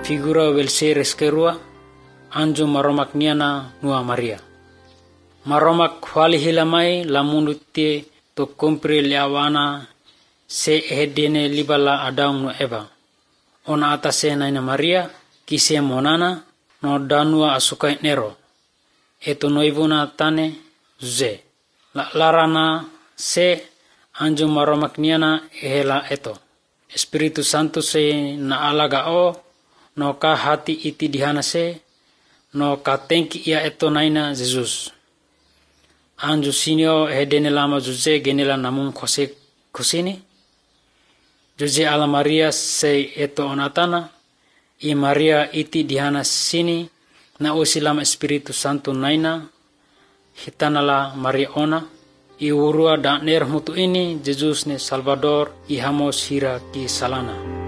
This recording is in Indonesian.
figura welse reskerua anjo maromak niana nua Maria. Maromak wali hilamai lamunutie to kompre liawana se hedene libala adang no eba. Ona atase naina Maria kise monana no danua asukai nero. Eto noivuna tane zuze. La larana se anjo maromak niana ehela eto. Espiritu Santo se na alaga o no ka hati iti dihana se no ka tenki ia eto naina Jesus. Anjo sinio hedene lama zuze genela namun kosini. Juze ala Maria se eto onatana i Maria iti dihana sini na osi lama Espiritu Santo naina hitanala Maria ona i urua da ner mutu ini Jesus ne Salvador i hamos hira ki salana.